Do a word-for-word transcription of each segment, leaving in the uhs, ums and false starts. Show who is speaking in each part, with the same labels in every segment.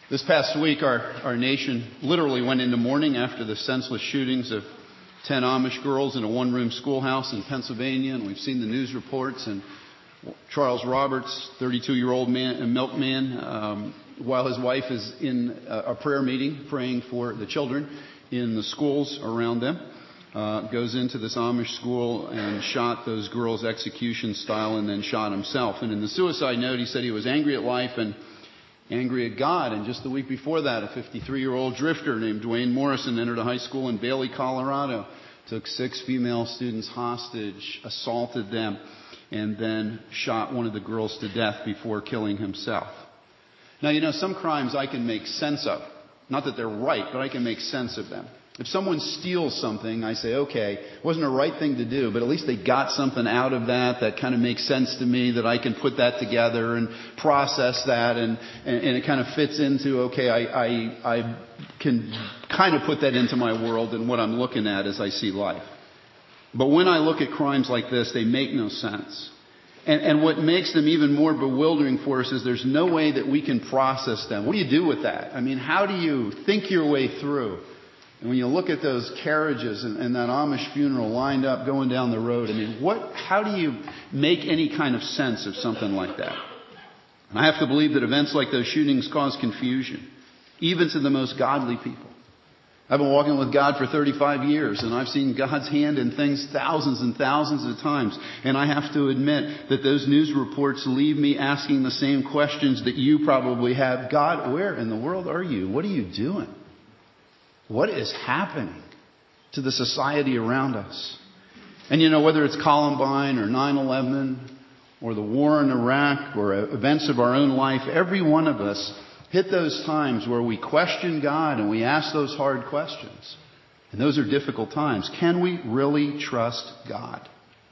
Speaker 1: This past week, our, our nation literally went into mourning after the senseless shootings of ten Amish girls in a one-room schoolhouse in Pennsylvania. And we've seen the news reports. And Charles Roberts, thirty-two-year-old man, a milkman, um, while his wife is in a, a prayer meeting praying for the children in the schools around them, uh, goes into this Amish school and shot those girls execution style and then shot himself. And in the suicide note, he said he was angry at life and angry at God. And just the week before that, a fifty-three-year-old drifter named Dwayne Morrison entered a high school in Bailey, Colorado, took six female students hostage, assaulted them, and then shot one of the girls to death before killing himself. Now, you know, some crimes I can make sense of. Not that they're right, but I can make sense of them. If someone steals something, I say, okay, it wasn't a right thing to do, but at least they got something out of that that kind of makes sense to me, that I can put that together and process that, and, and, and it kind of fits into, okay, I, I, I can kind of put that into my world and what I'm looking at as I see life. But when I look at crimes like this, they make no sense. And, and what makes them even more bewildering for us is there's no way that we can process them. What do you do with that? I mean, how do you think your way through? And when you look at those carriages and, and that Amish funeral lined up going down the road, I mean, what? How do you make any kind of sense of something like that? And I have to believe that events like those shootings cause confusion, even to the most godly people. I've been walking with God for thirty-five years, and I've seen God's hand in things thousands and thousands of times. And I have to admit that those news reports leave me asking the same questions that you probably have. God, where in the world are you? What are you doing? What is happening to the society around us? And you know, whether it's Columbine or nine eleven or the war in Iraq or events of our own life, every one of us hit those times where we question God and we ask those hard questions. And those are difficult times. Can we really trust God?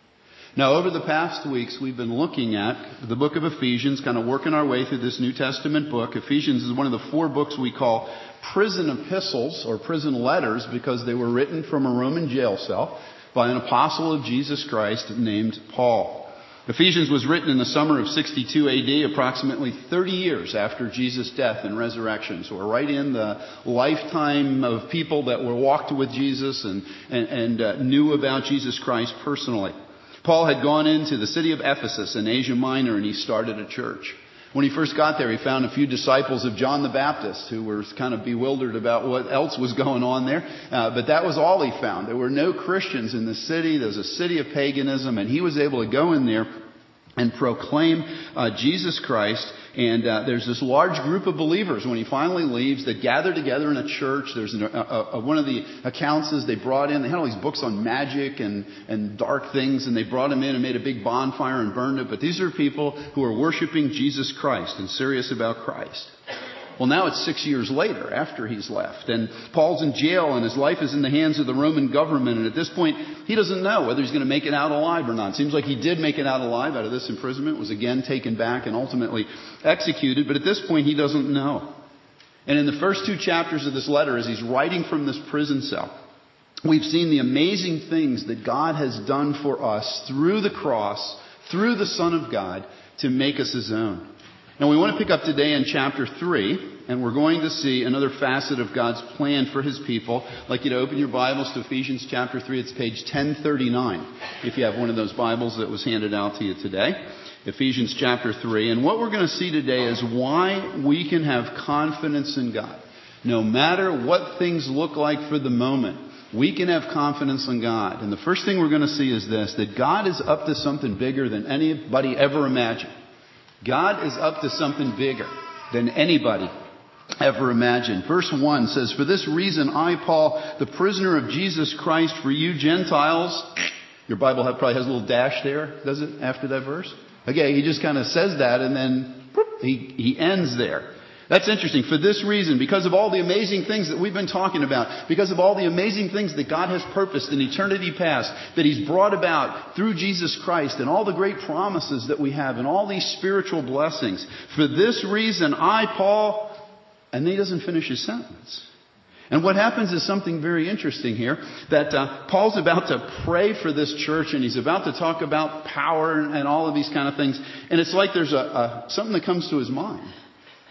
Speaker 1: Now, over the past weeks, we've been looking at the book of Ephesians, kind of working our way through this New Testament book. Ephesians is one of the four books we call prison epistles or prison letters because they were written from a Roman jail cell by an apostle of Jesus Christ named Paul. Ephesians was written in the summer of sixty-two A D, approximately thirty years after Jesus' death and resurrection. So we're right in the lifetime of people that were walked with Jesus and, and, and uh, knew about Jesus Christ personally. Paul had gone into the city of Ephesus in Asia Minor and he started a church. When he first got there, he found a few disciples of John the Baptist who were kind of bewildered about what else was going on there. Uh, but that was all he found. There were no Christians in the city. There was a city of paganism, and he was able to go in there and proclaim uh, Jesus Christ. And uh, there's this large group of believers when he finally leaves that gather together in a church. There's an, a, a, one of the accounts is they brought in, they had all these books on magic and, and dark things, and they brought them in and made a big bonfire and burned it. But these are people who are worshiping Jesus Christ and serious about Christ. Well, now it's six years later after he's left, and Paul's in jail and his life is in the hands of the Roman government, and at this point he doesn't know whether he's going to make it out alive or not. It seems like he did make it out alive out of this imprisonment, was again taken back and ultimately executed, but at this point he doesn't know. And in the first two chapters of this letter, as he's writing from this prison cell, we've seen the amazing things that God has done for us through the cross, through the Son of God, to make us His own. Now we want to pick up today in chapter three, and we're going to see another facet of God's plan for His people. I'd like you to open your Bibles to Ephesians chapter three. It's page ten thirty-nine, if you have one of those Bibles that was handed out to you today. Ephesians chapter three. And what we're going to see today is why we can have confidence in God. No matter what things look like for the moment, we can have confidence in God. And the first thing we're going to see is this, that God is up to something bigger than anybody ever imagined. God is up to something bigger than anybody ever imagined. Verse one says, "For this reason I, Paul, the prisoner of Jesus Christ, for you Gentiles." Your Bible probably has a little dash there, does it, after that verse? Okay, he just kind of says that and then he, he ends there. That's interesting. For this reason, because of all the amazing things that we've been talking about, because of all the amazing things that God has purposed in eternity past, that He's brought about through Jesus Christ, and all the great promises that we have, and all these spiritual blessings. For this reason, I, Paul, and then he doesn't finish his sentence. And what happens is something very interesting here, that uh, Paul's about to pray for this church, and he's about to talk about power and, and all of these kind of things. And it's like there's a, a something that comes to his mind.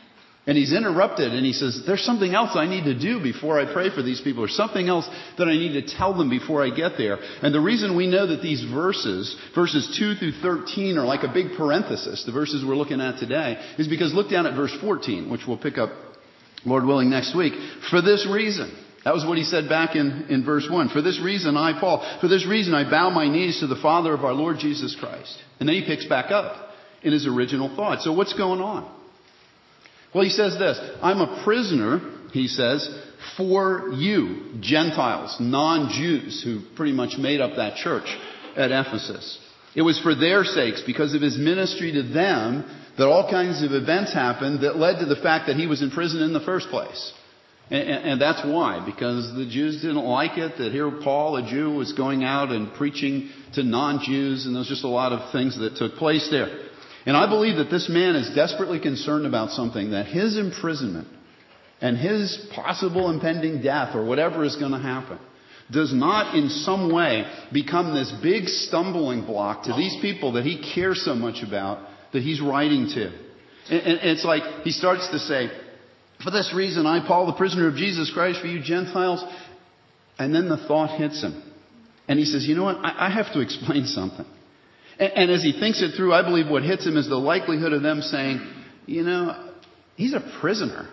Speaker 1: And he's interrupted and he says, there's something else I need to do before I pray for these people. There's something else that I need to tell them before I get there. And the reason we know that these verses, verses two through thirteen, are like a big parenthesis, the verses we're looking at today, is because look down at verse fourteen, which we'll pick up, Lord willing, next week. For this reason, that was what he said back in, in verse one. For this reason, I, Paul, for this reason I bow my knees to the Father of our Lord Jesus Christ. And then he picks back up in his original thought. So what's going on? Well, he says this, I'm a prisoner, he says, for you, Gentiles, non-Jews, who pretty much made up that church at Ephesus. It was for their sakes, because of his ministry to them, that all kinds of events happened that led to the fact that he was in prison in the first place. And, and, and that's why, because the Jews didn't like it, that here Paul, a Jew, was going out and preaching to non-Jews, and there's just a lot of things that took place there. And I believe that this man is desperately concerned about something, that his imprisonment and his possible impending death or whatever is going to happen does not in some way become this big stumbling block to these people that he cares so much about that he's writing to. And, and it's like he starts to say, for this reason, I, Paul, the prisoner of Jesus Christ, for you Gentiles. And then the thought hits him. And he says, you know what? I, I have to explain something. And as he thinks it through, I believe what hits him is the likelihood of them saying, you know, he's a prisoner.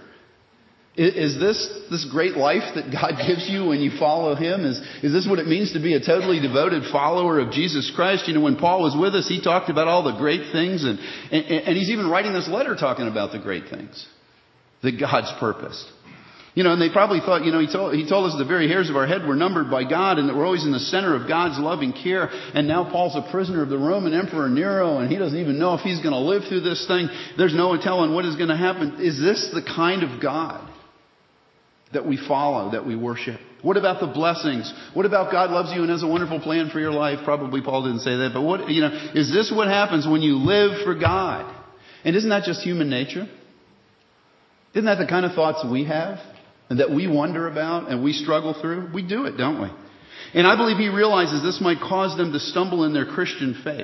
Speaker 1: Is this this great life that God gives you when you follow him? Is, is this what it means to be a totally devoted follower of Jesus Christ? You know, when Paul was with us, he talked about all the great things. And, and, and he's even writing this letter talking about the great things that God's purposed. You know, and they probably thought, you know, he told, he told us the very hairs of our head were numbered by God and that we're always in the center of God's loving care. And now Paul's a prisoner of the Roman Emperor Nero and he doesn't even know if he's going to live through this thing. There's no telling what is going to happen. Is this the kind of God that we follow, that we worship? What about the blessings? What about God loves you and has a wonderful plan for your life? Probably Paul didn't say that, but what, you know, is this what happens when you live for God? And isn't that just human nature? Isn't that the kind of thoughts we have? And that we wonder about and we struggle through? We do it, don't we? And I believe he realizes this might cause them to stumble in their Christian faith.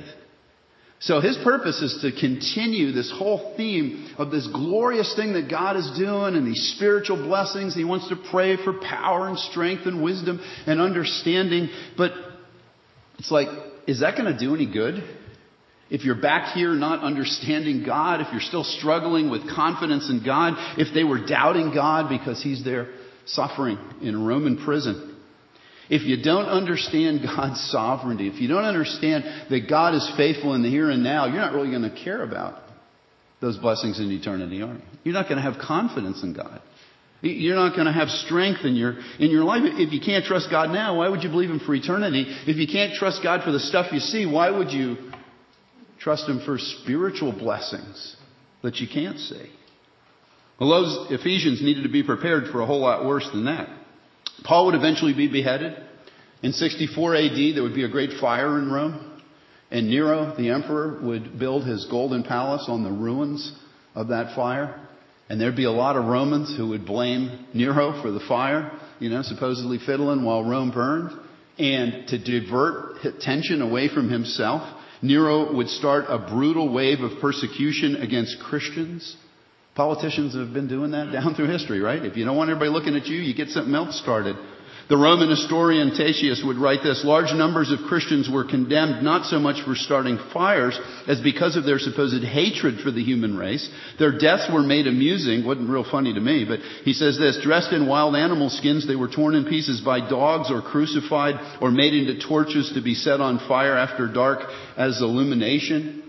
Speaker 1: So his purpose is to continue this whole theme of this glorious thing that God is doing and these spiritual blessings. He wants to pray for power and strength and wisdom and understanding. But it's like, is that going to do any good? If you're back here not understanding God, if you're still struggling with confidence in God, if they were doubting God because he's there suffering in a Roman prison, if you don't understand God's sovereignty, if you don't understand that God is faithful in the here and now, you're not really going to care about those blessings in eternity, are you? You're not going to have confidence in God. You're not going to have strength in your in your life. If you can't trust God now, why would you believe him for eternity? If you can't trust God for the stuff you see, why would you trust him for spiritual blessings that you can't see? Well, those Ephesians needed to be prepared for a whole lot worse than that. Paul would eventually be beheaded. In sixty-four A D, there would be a great fire in Rome. And Nero, the emperor, would build his golden palace on the ruins of that fire. And there'd be a lot of Romans who would blame Nero for the fire, you know, supposedly fiddling while Rome burned. And to divert attention away from himself, Nero would start a brutal wave of persecution against Christians. Politicians have been doing that down through history, right? If you don't want everybody looking at you, you get something else started. The Roman historian Tatius would write this: large numbers of Christians were condemned not so much for starting fires as because of their supposed hatred for the human race. Their deaths were made amusing. Wasn't real funny to me, but he says this: dressed in wild animal skins, they were torn in pieces by dogs or crucified or made into torches to be set on fire after dark as illumination.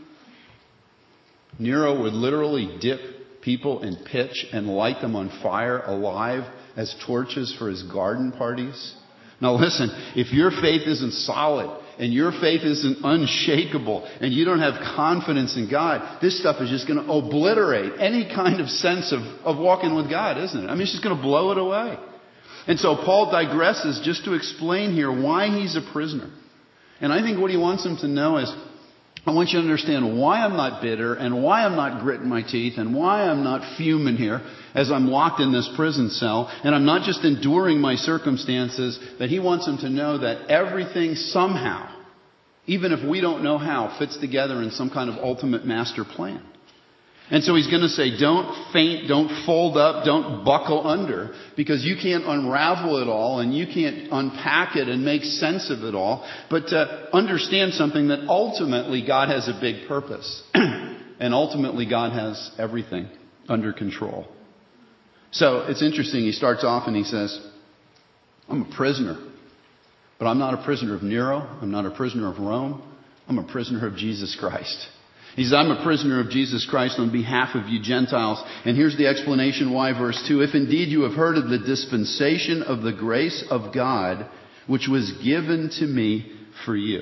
Speaker 1: Nero would literally dip people in pitch and light them on fire alive as torches for his garden parties. Now listen, if your faith isn't solid and your faith isn't unshakable and you don't have confidence in God, this stuff is just going to obliterate any kind of sense of, of walking with God, isn't it? I mean, it's just going to blow it away. And so Paul digresses just to explain here why he's a prisoner. And I think what he wants them to know is, I want you to understand why I'm not bitter and why I'm not gritting my teeth and why I'm not fuming here as I'm locked in this prison cell. And I'm not just enduring my circumstances, that he wants them to know that everything somehow, even if we don't know how, fits together in some kind of ultimate master plan. And so he's going to say, don't faint, don't fold up, don't buckle under, because you can't unravel it all and you can't unpack it and make sense of it all. But to understand something that ultimately God has a big purpose. And ultimately God has everything under control. So it's interesting. He starts off and he says, I'm a prisoner. But I'm not a prisoner of Nero. I'm not a prisoner of Rome. I'm a prisoner of Jesus Christ. He says, I'm a prisoner of Jesus Christ on behalf of you Gentiles. And here's the explanation why, verse two. If indeed you have heard of the dispensation of the grace of God, which was given to me for you.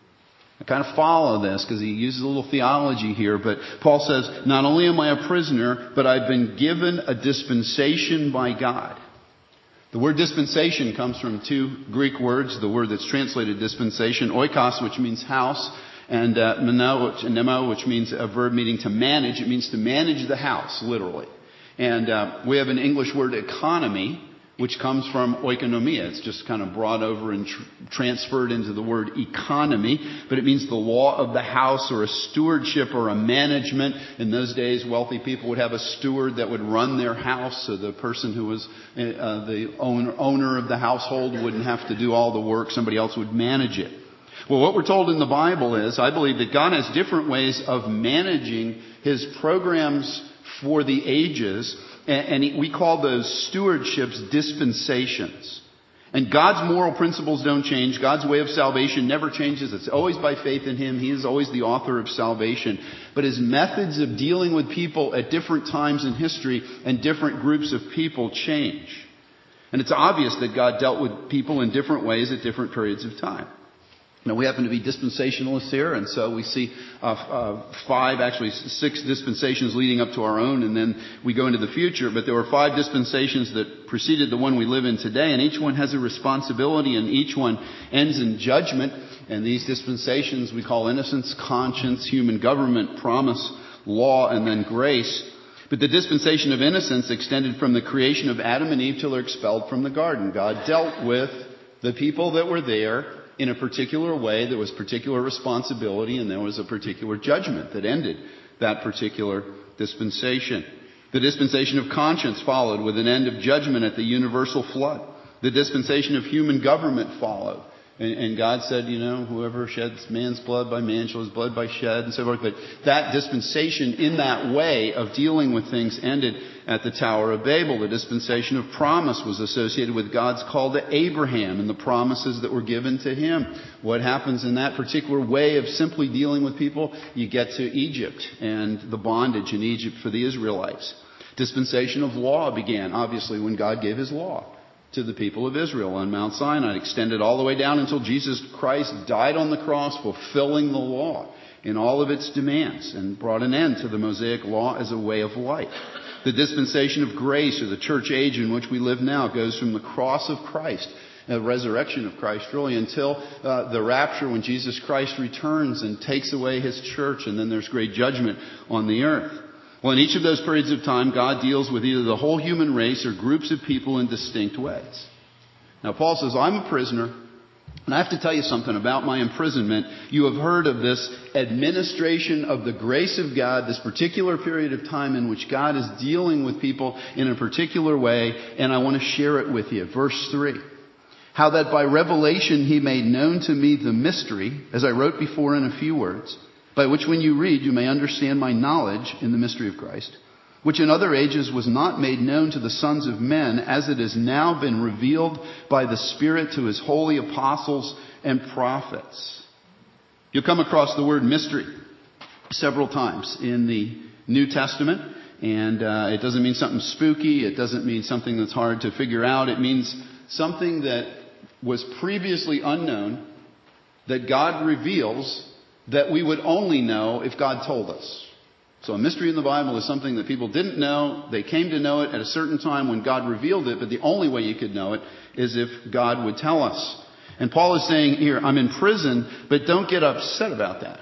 Speaker 1: I kind of follow this because he uses a little theology here. But Paul says, not only am I a prisoner, but I've been given a dispensation by God. The word dispensation comes from two Greek words. The word that's translated dispensation, oikos, which means house, and uh, meno, which, nemo, which means a verb meaning to manage. It means to manage the house, literally. And uh, we have an English word economy, which comes from oikonomia. It's just kind of brought over and tr- transferred into the word economy. But it means the law of the house, or a stewardship, or a management. In those days, wealthy people would have a steward that would run their house. So the person who was uh, the owner, owner of the household wouldn't have to do all the work. Somebody else would manage it. Well, what we're told in the Bible is, I believe that God has different ways of managing His programs for the ages, and we call those stewardships dispensations. And God's moral principles don't change. God's way of salvation never changes. It's always by faith in Him. He is always the author of salvation. But His methods of dealing with people at different times in history and different groups of people change. And it's obvious that God dealt with people in different ways at different periods of time. Now, we happen to be dispensationalists here, and so we see uh, uh, five, actually six dispensations leading up to our own, and then we go into the future. But there were five dispensations that preceded the one we live in today, and each one has a responsibility, and each one ends in judgment. And these dispensations we call innocence, conscience, human government, promise, law, and then grace. But the dispensation of innocence extended from the creation of Adam and Eve till they're expelled from the garden. God dealt with the people that were there in a particular way. There was particular responsibility, and there was a particular judgment that ended that particular dispensation. The dispensation of conscience followed with an end of judgment at the universal flood. The dispensation of human government followed. And, and God said, you know, whoever sheds man's blood, by man shall his blood by shed, and so forth. But that dispensation in that way of dealing with things ended at the Tower of Babel. The dispensation of promise was associated with God's call to Abraham and the promises that were given to him. What happens in that particular way of simply dealing with people? You get to Egypt and the bondage in Egypt for the Israelites. Dispensation of law began, obviously, when God gave His law to the people of Israel on Mount Sinai, extended all the way down until Jesus Christ died on the cross, fulfilling the law in all of its demands, and brought an end to the Mosaic law as a way of life. The dispensation of grace, or the church age in which we live now, goes from the cross of Christ, the resurrection of Christ, really, until uh, the rapture, when Jesus Christ returns and takes away His church, and then there's great judgment on the earth. Well, in each of those periods of time, God deals with either the whole human race or groups of people in distinct ways. Now, Paul says, I'm a prisoner, and I have to tell you something about my imprisonment. You have heard of this administration of the grace of God, this particular period of time in which God is dealing with people in a particular way, and I want to share it with you. Verse three. How that by revelation He made known to me the mystery, as I wrote before in a few words, by which when you read, you may understand my knowledge in the mystery of Christ, which in other ages was not made known to the sons of men, as it has now been revealed by the Spirit to His holy apostles and prophets. You'll come across the word mystery several times in the New Testament, and uh, it doesn't mean something spooky. It doesn't mean something that's hard to figure out. It means something that was previously unknown, that God reveals, that we would only know if God told us. So a mystery in the Bible is something that people didn't know. They came to know it at a certain time when God revealed it, but the only way you could know it is if God would tell us. And Paul is saying here, I'm in prison, but don't get upset about that.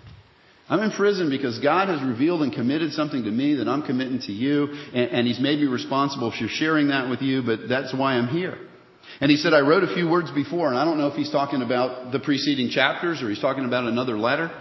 Speaker 1: I'm in prison because God has revealed and committed something to me that I'm committing to you, and, and He's made me responsible for sharing that with you, but that's why I'm here. And he said, I wrote a few words before, and I don't know if he's talking about the preceding chapters or he's talking about another letter.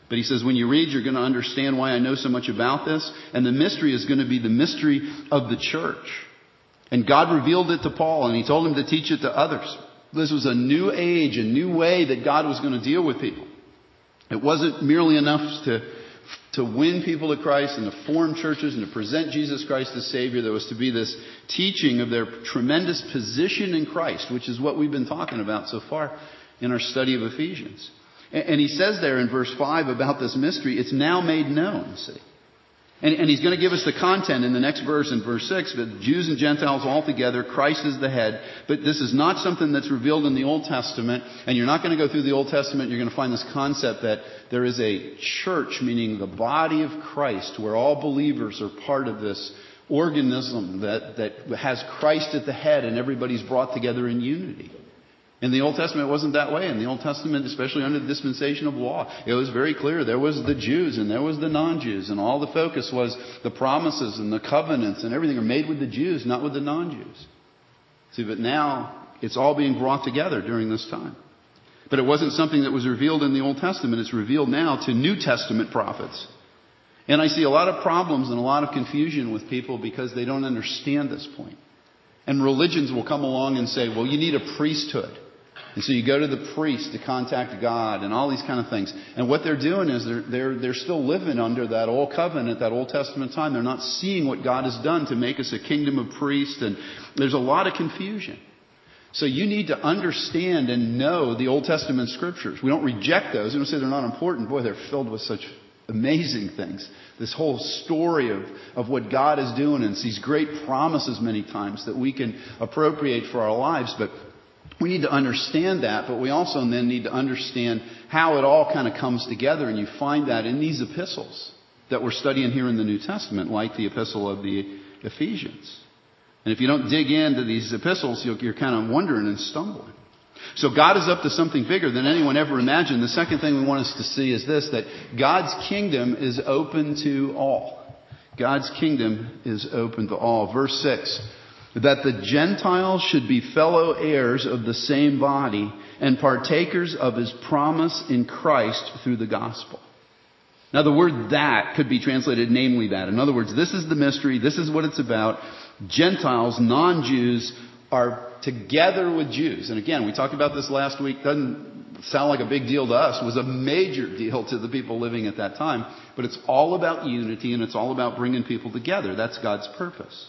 Speaker 1: But he says, when you read, you're going to understand why I know so much about this. And the mystery is going to be the mystery of the church. And God revealed it to Paul, and he told him to teach it to others. This was a new age, a new way that God was going to deal with people. It wasn't merely enough to, to win people to Christ and to form churches and to present Jesus Christ as Savior. There was to be this teaching of their tremendous position in Christ, which is what we've been talking about so far in our study of Ephesians. And he says there in verse five about this mystery, it's now made known, see. And, and he's going to give us the content in the next verse, in verse six, that Jews and Gentiles all together, Christ is the head. But this is not something that's revealed in the Old Testament. And you're not going to go through the Old Testament. You're going to find this concept that there is a church, meaning the body of Christ, where all believers are part of this organism that, that has Christ at the head, and everybody's brought together in unity. In the Old Testament, it wasn't that way. In the Old Testament, especially under the dispensation of law, it was very clear. There was the Jews and there was the non-Jews. And all the focus was the promises and the covenants and everything are made with the Jews, not with the non-Jews. See, but now it's all being brought together during this time. But it wasn't something that was revealed in the Old Testament. It's revealed now to New Testament prophets. And I see a lot of problems and a lot of confusion with people because they don't understand this point. And religions will come along and say, well, you need a priesthood. And so you go to the priest to contact God and all these kind of things. And what they're doing is they're, they're, they're still living under that old covenant, that Old Testament time. They're not seeing what God has done to make us a kingdom of priests. And there's a lot of confusion. So you need to understand and know the Old Testament scriptures. We don't reject those. We don't say they're not important. Boy, they're filled with such amazing things. This whole story of, of what God is doing and these great promises many times that we can appropriate for our lives. But we need to understand that, but we also then need to understand how it all kind of comes together. And you find that in these epistles that we're studying here in the New Testament, like the epistle of the Ephesians. And if you don't dig into these epistles, you're kind of wondering and stumbling. So God is up to something bigger than anyone ever imagined. The second thing we want us to see is this, that God's kingdom is open to all. God's kingdom is open to all. Verse six. That the Gentiles should be fellow heirs of the same body and partakers of his promise in Christ through the gospel. Now the word that could be translated namely that. In other words, this is the mystery. This is what it's about. Gentiles, non-Jews, are together with Jews. And again, we talked about this last week. Doesn't sound like a big deal to us. It was a major deal to the people living at that time. But it's all about unity and it's all about bringing people together. That's God's purpose.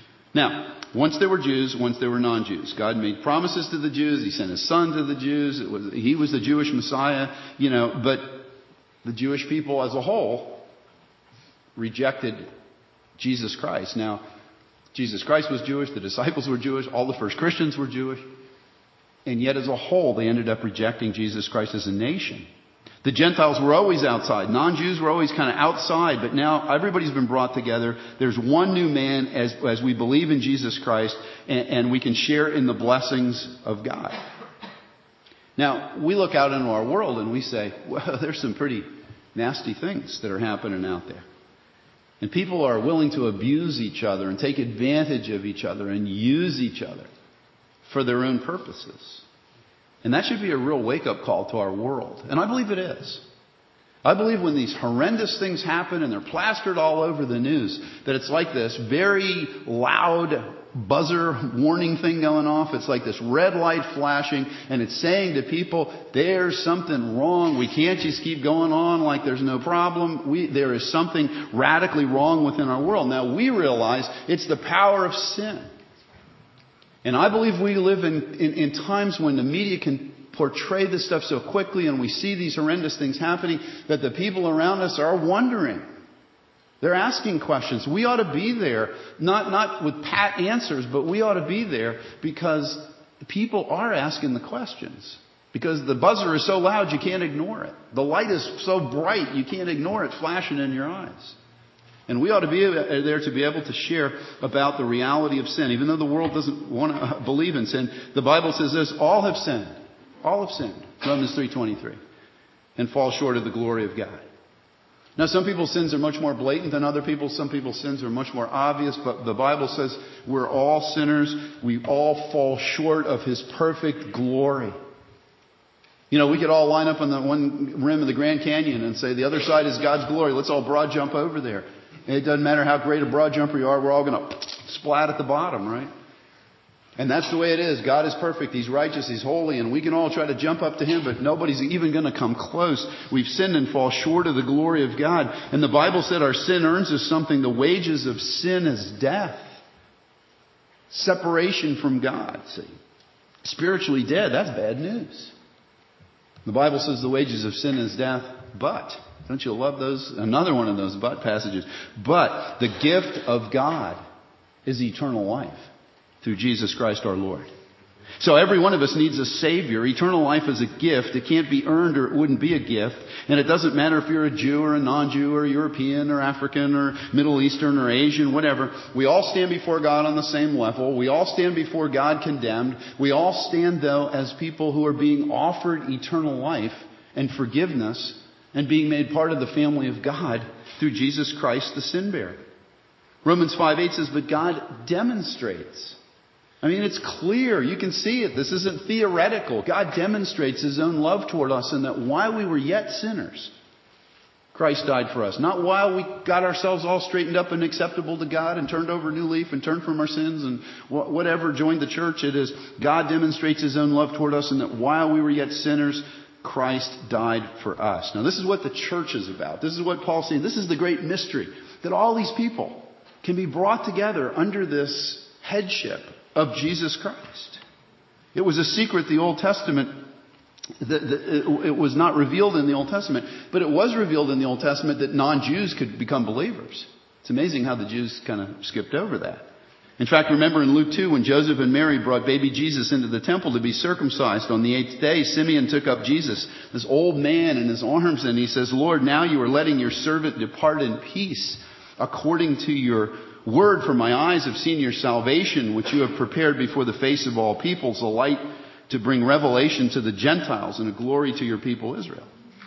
Speaker 1: Now, once there were Jews, once there were non-Jews. God made promises to the Jews. He sent his son to the Jews. It was, he was the Jewish Messiah, you know, but the Jewish people as a whole rejected Jesus Christ. Now, Jesus Christ was Jewish. The disciples were Jewish. All the first Christians were Jewish. And yet as a whole, they ended up rejecting Jesus Christ as a nation. The Gentiles were always outside. Non-Jews were always kind of outside. But now everybody's been brought together. There's one new man as, as we believe in Jesus Christ. And, and we can share in the blessings of God. Now, we look out into our world and we say, well, there's some pretty nasty things that are happening out there. And people are willing to abuse each other and take advantage of each other and use each other for their own purposes. And that should be a real wake-up call to our world. And I believe it is. I believe when these horrendous things happen and they're plastered all over the news, that it's like this very loud buzzer warning thing going off. It's like this red light flashing, and it's saying to people, there's something wrong. We can't just keep going on like there's no problem. We, there is something radically wrong within our world. Now, we realize it's the power of sin. And I believe we live in, in, in times when the media can portray this stuff so quickly and we see these horrendous things happening that the people around us are wondering. They're asking questions. We ought to be there, not, not with pat answers, but we ought to be there because people are asking the questions. Because the buzzer is so loud you can't ignore it. The light is so bright you can't ignore it flashing in your eyes. And we ought to be there to be able to share about the reality of sin. Even though the world doesn't want to believe in sin, the Bible says this, all have sinned. All have sinned. Romans three twenty-three. And fall short of the glory of God. Now, some people's sins are much more blatant than other people's. Some people's sins are much more obvious. But the Bible says we're all sinners. We all fall short of His perfect glory. You know, we could all line up on the one rim of the Grand Canyon and say the other side is God's glory. Let's all broad jump over there. And it doesn't matter how great a broad jumper you are. We're all going to splat at the bottom, right? And that's the way it is. God is perfect. He's righteous. He's holy. And we can all try to jump up to Him, but nobody's even going to come close. We've sinned and fall short of the glory of God. And the Bible said our sin earns us something. The wages of sin is death. Separation from God. See, spiritually dead. That's bad news. The Bible says the wages of sin is death, but, don't you love those? Another one of those but passages. But the gift of God is eternal life through Jesus Christ our Lord. So every one of us needs a Savior. Eternal life is a gift. It can't be earned or it wouldn't be a gift. And it doesn't matter if you're a Jew or a non-Jew or European or African or Middle Eastern or Asian, whatever. We all stand before God on the same level. We all stand before God condemned. We all stand, though, as people who are being offered eternal life and forgiveness and being made part of the family of God through Jesus Christ, the sin bearer. Romans five eight says, but God demonstrates. I mean, it's clear. You can see it. This isn't theoretical. God demonstrates His own love toward us in that while we were yet sinners, Christ died for us. Not while we got ourselves all straightened up and acceptable to God and turned over a new leaf and turned from our sins and whatever, joined the church. It is God demonstrates His own love toward us in that while we were yet sinners, Christ died for us. Now, this is what the church is about. This is what Paul's saying. This is the great mystery, that all these people can be brought together under this headship of Jesus Christ. It was a secret, the Old Testament, that it was not revealed in the Old Testament, but it was revealed in the Old Testament that non-Jews could become believers. It's amazing how the Jews kind of skipped over that. In fact, remember in Luke two, when Joseph and Mary brought baby Jesus into the temple to be circumcised, on the eighth day, Simeon took up Jesus, this old man, in his arms, and he says, Lord, now you are letting your servant depart in peace according to your word, for my eyes have seen your salvation, which you have prepared before the face of all peoples, a light to bring revelation to the Gentiles and a glory to your people Israel.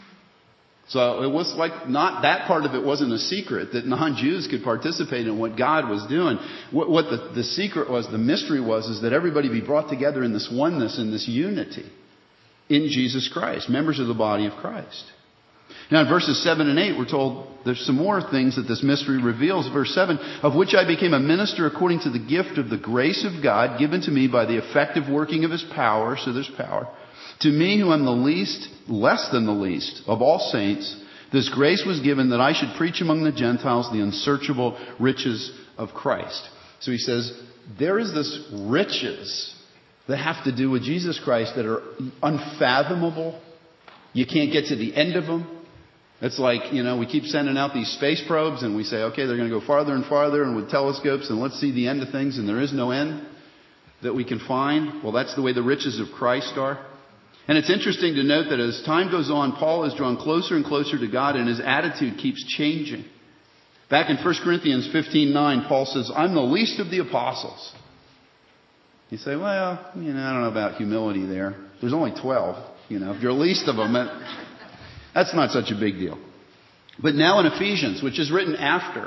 Speaker 1: So it was like not that part of it wasn't a secret that non-Jews could participate in what God was doing. What, what the, the secret was, the mystery was, is that everybody be brought together in this oneness, in this unity in Jesus Christ, members of the body of Christ. Now in verses seven and eight, we're told there's some more things that this mystery reveals. Verse seven, of which I became a minister according to the gift of the grace of God given to me by the effective working of His power. So there's power. To me, who am the least, less than the least of all saints, this grace was given that I should preach among the Gentiles the unsearchable riches of Christ. So he says, there is this riches that have to do with Jesus Christ that are unfathomable. You can't get to the end of them. It's like, you know, we keep sending out these space probes and we say, okay, they're going to go farther and farther and with telescopes and let's see the end of things, and there is no end that we can find. Well, that's the way the riches of Christ are. And it's interesting to note that as time goes on, Paul is drawn closer and closer to God and his attitude keeps changing. Back in First Corinthians fifteen nine, Paul says, I'm the least of the apostles. You say, well, you know, I don't know about humility there. There's only twelve. You know, if you're least of them, that, that's not such a big deal. But now in Ephesians, which is written after,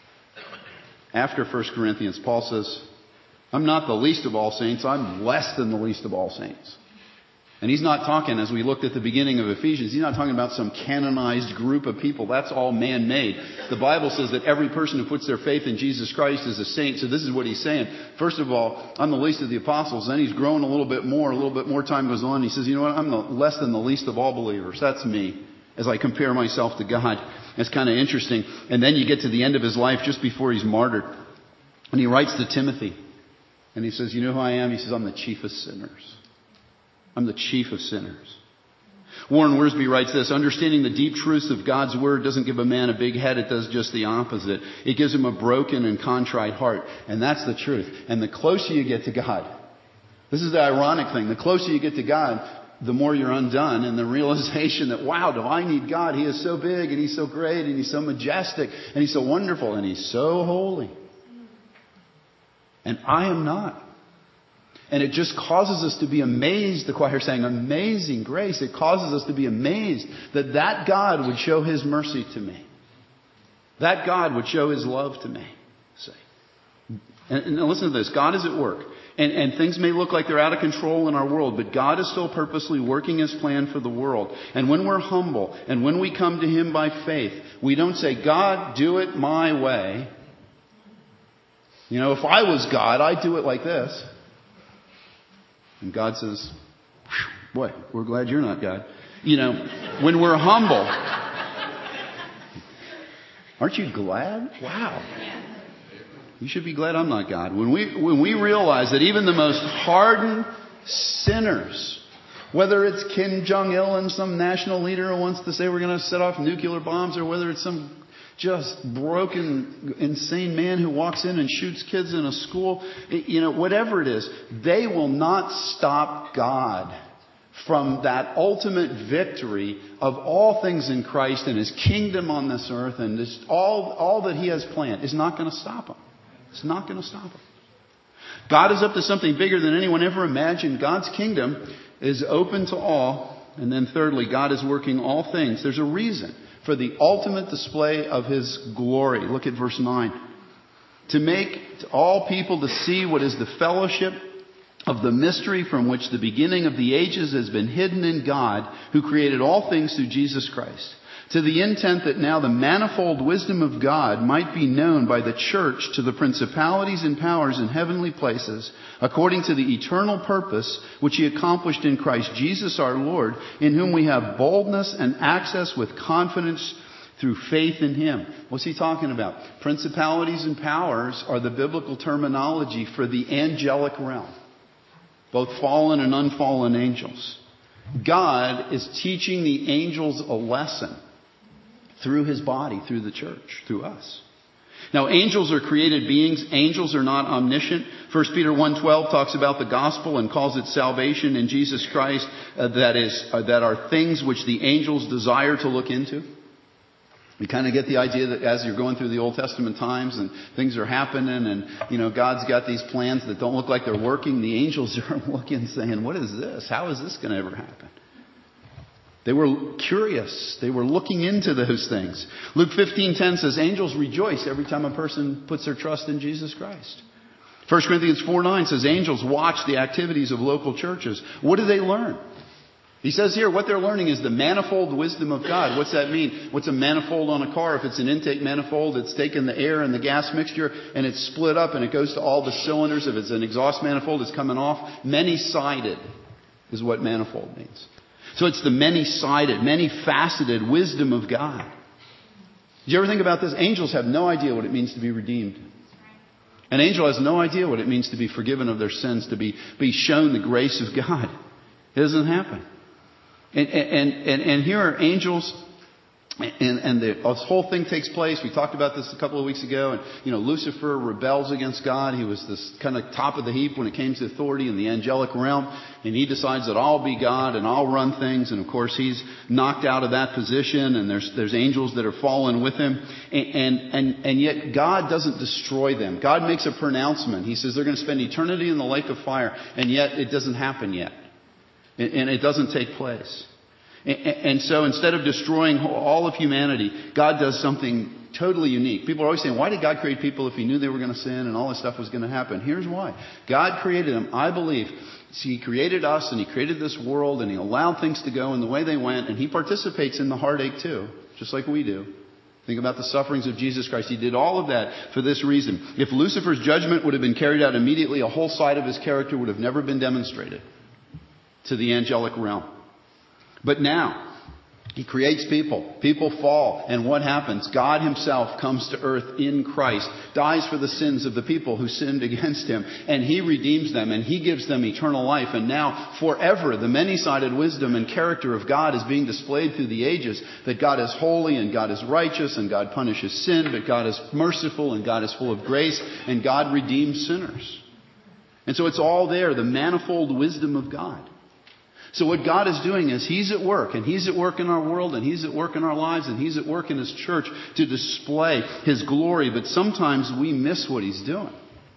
Speaker 1: after First Corinthians, Paul says, I'm not the least of all saints. I'm less than the least of all saints. And he's not talking, as we looked at the beginning of Ephesians, he's not talking about some canonized group of people. That's all man-made. The Bible says that every person who puts their faith in Jesus Christ is a saint. So this is what he's saying. First of all, I'm the least of the apostles. Then he's growing a little bit more. A little bit more time goes on. He says, you know what? I'm the less than the least of all believers. That's me as I compare myself to God. It's kind of interesting. And then you get to the end of his life just before he's martyred. And he writes to Timothy. And he says, you know who I am? He says, I'm the chief of sinners. I'm the chief of sinners. Warren Wiersbe writes this, understanding the deep truths of God's word doesn't give a man a big head. It does just the opposite. It gives him a broken and contrite heart. And that's the truth. And the closer you get to God, this is the ironic thing. The closer you get to God, the more you're undone. And the realization that, wow, do I need God? He is so big and He's so great and He's so majestic and He's so wonderful and He's so holy. And I am not. And it just causes us to be amazed. The choir saying, amazing grace. It causes us to be amazed that that God would show His mercy to me. That God would show His love to me. See? And, and listen to this. God is at work. And, and things may look like they're out of control in our world, but God is still purposely working His plan for the world. And when we're humble and when we come to Him by faith, we don't say, God, do it my way. You know, if I was God, I'd do it like this. And God says, boy, we're glad you're not God. You know, when we're humble, aren't you glad? Wow. You should be glad I'm not God. When we when we realize that even the most hardened sinners, whether it's Kim Jong-il and some national leader who wants to say we're going to set off nuclear bombs, or whether it's some just broken, insane man who walks in and shoots kids in a school, you know, whatever it is, they will not stop God from that ultimate victory of all things in Christ and His kingdom on this earth, and this, all, all that He has planned is not going to stop Him. It's not going to stop Him. God is up to something bigger than anyone ever imagined. God's kingdom is open to all. And then thirdly, God is working all things. There's a reason for the ultimate display of His glory. Look at verse nine. To make all people to see what is the fellowship of the mystery from which the beginning of the ages has been hidden in God, who created all things through Jesus Christ. To the intent that now the manifold wisdom of God might be known by the church to the principalities and powers in heavenly places, according to the eternal purpose which He accomplished in Christ Jesus our Lord, in whom we have boldness and access with confidence through faith in Him. What's He talking about? Principalities and powers are the biblical terminology for the angelic realm, both fallen and unfallen angels. God is teaching the angels a lesson through His body, through the church, through us. Now, angels are created beings. Angels are not omniscient. First Peter one twelve talks about the gospel and calls it salvation in Jesus Christ. Uh, that is, uh, that are things which the angels desire to look into. You kind of get the idea that as you're going through the Old Testament times and things are happening and, you know, God's got these plans that don't look like they're working, the angels are looking saying, what is this? How is this going to ever happen? They were curious. They were looking into those things. Luke fifteen ten says angels rejoice every time a person puts their trust in Jesus Christ. First Corinthians four nine says angels watch the activities of local churches. What do they learn? He says here what they're learning is the manifold wisdom of God. What's that mean? What's a manifold on a car? If it's an intake manifold, it's taken the air and the gas mixture and it's split up and it goes to all the cylinders. If it's an exhaust manifold, it's coming off. Many-sided is what manifold means. So it's the many-sided, many-faceted wisdom of God. Did you ever think about this? Angels have no idea what it means to be redeemed. An angel has no idea what it means to be forgiven of their sins, to be, be shown the grace of God. It doesn't happen. And, and, and, and here are angels, and, and the, this whole thing takes place. We talked about this a couple of weeks ago. And, you know, Lucifer rebels against God. He was this kind of top of the heap when it came to authority in the angelic realm. And he decides that I'll be God and I'll run things. And of course, he's knocked out of that position. And there's, there's angels that are fallen with him. And, and, and, and yet God doesn't destroy them. God makes a pronouncement. He says they're going to spend eternity in the lake of fire. And yet it doesn't happen yet. And, and it doesn't take place. And so instead of destroying all of humanity, God does something totally unique. People are always saying, why did God create people if He knew they were going to sin and all this stuff was going to happen? Here's why. God created them, I believe. See, He created us and He created this world and He allowed things to go in the way they went. And He participates in the heartache too, just like we do. Think about the sufferings of Jesus Christ. He did all of that for this reason. If Lucifer's judgment would have been carried out immediately, a whole side of his character would have never been demonstrated to the angelic realm. But now, He creates people. People fall. And what happens? God Himself comes to earth in Christ, dies for the sins of the people who sinned against Him, and He redeems them, and He gives them eternal life. And now, forever, the many-sided wisdom and character of God is being displayed through the ages, that God is holy, and God is righteous, and God punishes sin, but God is merciful, and God is full of grace, and God redeems sinners. And so it's all there, the manifold wisdom of God. So what God is doing is He's at work, and He's at work in our world, and He's at work in our lives, and He's at work in His church to display His glory. But sometimes we miss what He's doing.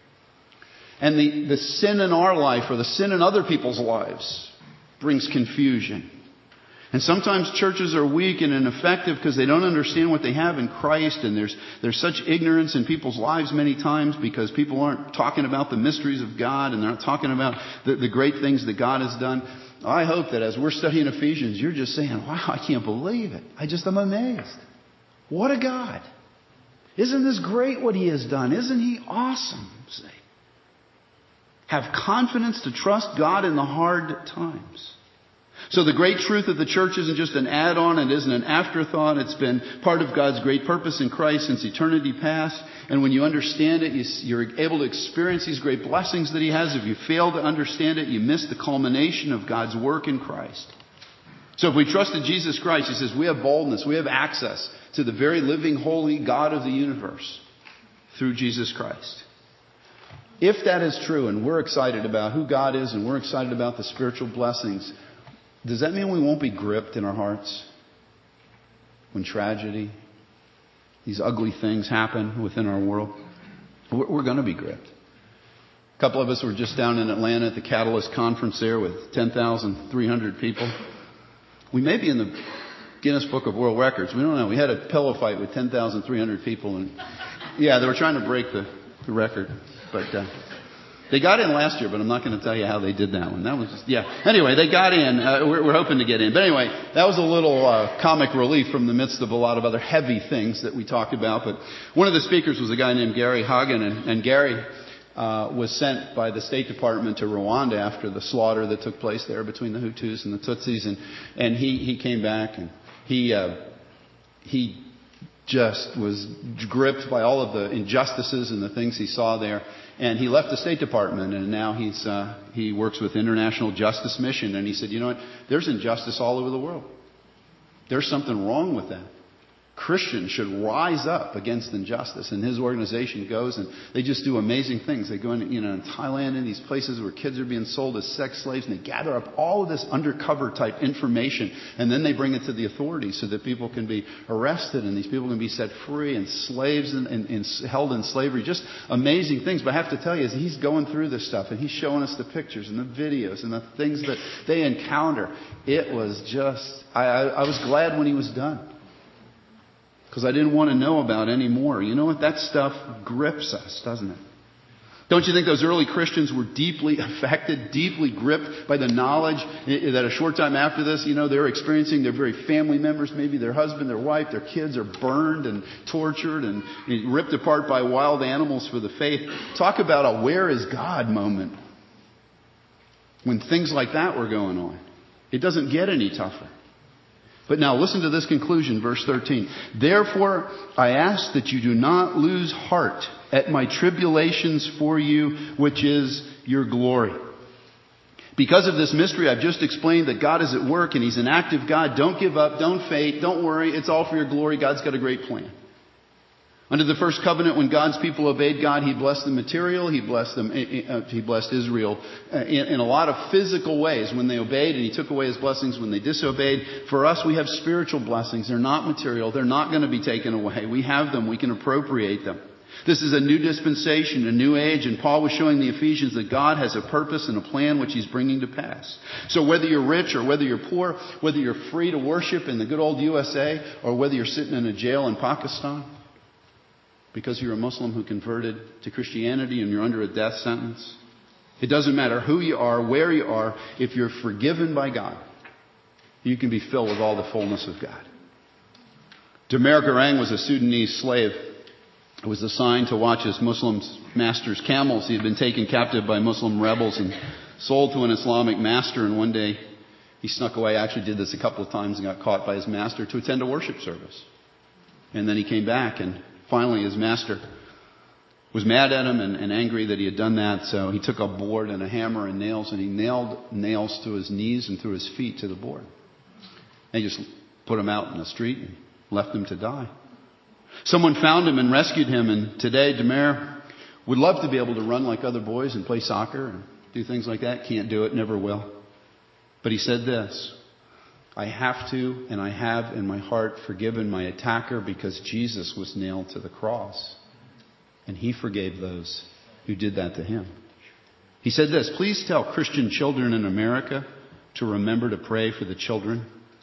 Speaker 1: And the, the sin in our life or the sin in other people's lives brings confusion. And sometimes churches are weak and ineffective because they don't understand what they have in Christ, and there's there's such ignorance in people's lives many times because people aren't talking about the mysteries of God and they're not talking about the, the great things that God has done. I hope that as we're studying Ephesians, you're just saying, wow, I can't believe it. I just am amazed. What a God. Isn't this great what He has done? Isn't He awesome? Say. Have confidence to trust God in the hard times. So the great truth of the church isn't just an add-on. It isn't an afterthought. It's been part of God's great purpose in Christ since eternity past. And when you understand it, you're able to experience these great blessings that He has. If you fail to understand it, you miss the culmination of God's work in Christ. So if we trusted Jesus Christ, He says we have boldness, we have access to the very living, holy God of the universe through Jesus Christ. If that is true and we're excited about who God is and we're excited about the spiritual blessings, does that mean we won't be gripped in our hearts when tragedy, these ugly things happen within our world? We're going to be gripped. A couple of us were just down in Atlanta at the Catalyst Conference there with ten thousand three hundred people. We may be in the Guinness Book of World Records. We don't know. We had a pillow fight with ten thousand three hundred people. And yeah, they were trying to break the, the record. But uh, they got in last year, but I'm not going to tell you how they did that one. That was just, yeah. Anyway, they got in. Uh, we're, we're hoping to get in. But anyway, that was a little uh, comic relief from the midst of a lot of other heavy things that we talked about. But one of the speakers was a guy named Gary Hagen. And, and Gary uh, was sent by the State Department to Rwanda after the slaughter that took place there between the Hutus and the Tutsis. And, and he, he came back and he uh, he just was gripped by all of the injustices and the things he saw there. And he left the State Department, and now he's uh, he works with International Justice Mission. And he said, you know what? There's injustice all over the world. There's something wrong with that. Christians should rise up against injustice. And his organization goes and they just do amazing things. They go in, you know, in Thailand and these places where kids are being sold as sex slaves, and they gather up all of this undercover type information, and then they bring it to the authorities so that people can be arrested and these people can be set free, and slaves and, and, and held in slavery. Just amazing things. But I have to tell you, as he's going through this stuff and he's showing us the pictures and the videos and the things that they encounter, it was just, I, I, I was glad when he was done. Because I didn't want to know about any more. You know what? That stuff grips us, doesn't it? Don't you think those early Christians were deeply affected, deeply gripped by the knowledge that a short time after this, you know, they're experiencing their very family members, maybe their husband, their wife, their kids are burned and tortured and ripped apart by wild animals for the faith. Talk about a where is God moment when things like that were going on. It doesn't get any tougher. But now listen to this conclusion, verse thirteen. Therefore, I ask that you do not lose heart at my tribulations for you, which is your glory. Because of this mystery I've just explained, that God is at work and He's an active God. Don't give up. Don't faint. Don't worry. It's all for your glory. God's got a great plan. Under the first covenant, when God's people obeyed God, He blessed the material. He blessed them. He blessed Israel in, in a lot of physical ways when they obeyed, and He took away His blessings when they disobeyed. For us, we have spiritual blessings. They're not material. They're not going to be taken away. We have them. We can appropriate them. This is a new dispensation, a new age, and Paul was showing the Ephesians that God has a purpose and a plan which He's bringing to pass. So whether you're rich or whether you're poor, whether you're free to worship in the good old U S A, or whether you're sitting in a jail in Pakistan because you're a Muslim who converted to Christianity and you're under a death sentence, it doesn't matter who you are, where you are, if you're forgiven by God, you can be filled with all the fullness of God. Damer Garang was a Sudanese slave who was assigned to watch his Muslim master's camels. He had been taken captive by Muslim rebels and sold to an Islamic master, and one day he snuck away, actually did this a couple of times, and got caught by his master to attend a worship service. And then he came back, and finally his master was mad at him and, and angry that he had done that. So he took a board and a hammer and nails, and he nailed nails to his knees and through his feet to the board. And he just put him out in the street and left him to die. Someone found him and rescued him, and today Damer would love to be able to run like other boys and play soccer and do things like that. Can't do it, never will. But he said this: I have to, and I have in my heart forgiven my attacker because Jesus was nailed to the cross. And He forgave those who did that to Him. He said this: please tell Christian children in America to remember to pray for the children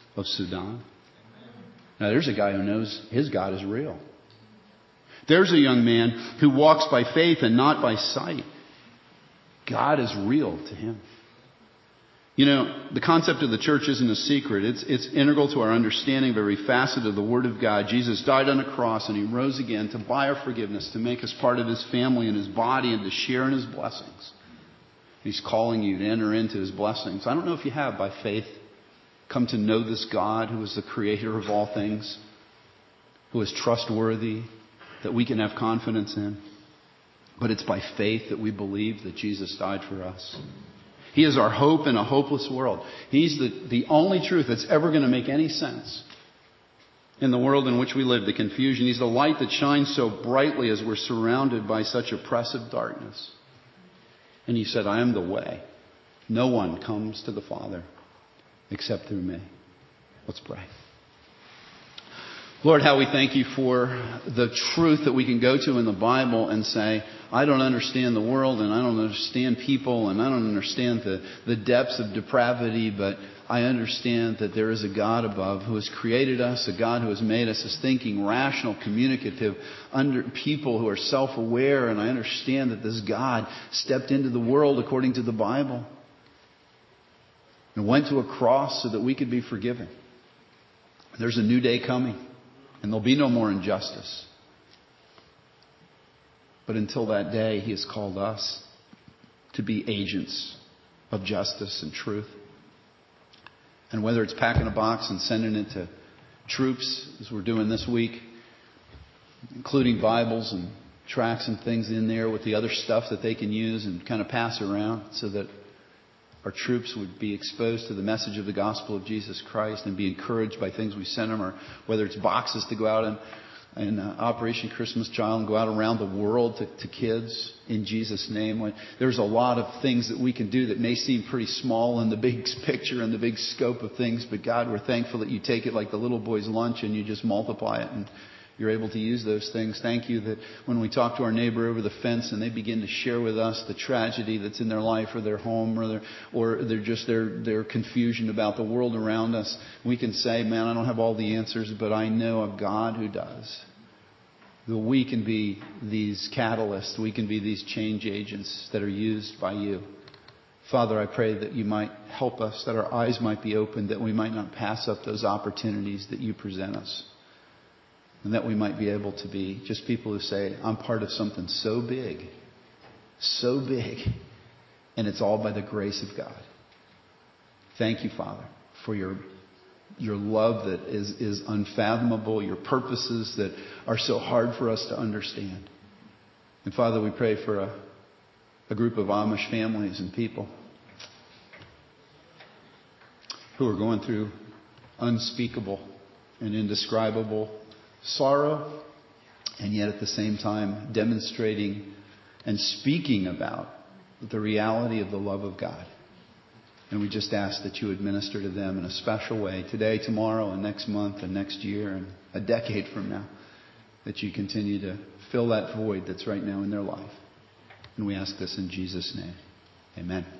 Speaker 1: of Sudan. Now there's a guy who knows his God is real. There's a young man who walks by faith and not by sight. God is real to him. You know, the concept of the church isn't a secret. It's, it's integral to our understanding of every facet of the Word of God. Jesus died on a cross and He rose again to buy our forgiveness, to make us part of His family and His body, and to share in His blessings. He's calling you to enter into His blessings. I don't know if you have, by faith, come to know this God who is the creator of all things, who is trustworthy, that we can have confidence in. But it's by faith that we believe that Jesus died for us. He is our hope in a hopeless world. He's the, the only truth that's ever going to make any sense in the world in which we live, the confusion. He's the light that shines so brightly as we're surrounded by such oppressive darkness. And He said, I am the way. No one comes to the Father except through me. Let's pray. Lord, how we thank You for the truth that we can go to in the Bible and say, I don't understand the world, and I don't understand people, and I don't understand the, the depths of depravity, but I understand that there is a God above who has created us, a God who has made us as thinking, rational, communicative, under people who are self-aware, and I understand that this God stepped into the world according to the Bible and went to a cross so that we could be forgiven. There's a new day coming. And there'll be no more injustice. But until that day, He has called us to be agents of justice and truth. And whether it's packing a box and sending it to troops, as we're doing this week, including Bibles and tracts and things in there with the other stuff that they can use and kind of pass around so that our troops would be exposed to the message of the gospel of Jesus Christ and be encouraged by things we send them, or whether it's boxes to go out and, and uh, Operation Christmas Child and go out around the world to, to kids in Jesus' name. When, there's a lot of things that we can do that may seem pretty small in the big picture and the big scope of things, but God, we're thankful that You take it like the little boy's lunch and You just multiply it and You're able to use those things. Thank You that when we talk to our neighbor over the fence and they begin to share with us the tragedy that's in their life or their home or their, or they're just their, their confusion about the world around us, we can say, man, I don't have all the answers, but I know a God who does. That we can be these catalysts. We can be these change agents that are used by You. Father, I pray that You might help us, that our eyes might be opened, that we might not pass up those opportunities that You present us. And that we might be able to be just people who say, I'm part of something so big, so big, and it's all by the grace of God. Thank You, Father, for Your Your love that is, is unfathomable, Your purposes that are so hard for us to understand. And Father, we pray for a, a group of Amish families and people who are going through unspeakable and indescribable sorrow, and yet at the same time demonstrating and speaking about the reality of the love of God. And we just ask that You would minister to them in a special way today, tomorrow, and next month, and next year, and a decade from now. That You continue to fill that void that's right now in their life. And we ask this in Jesus' name. Amen.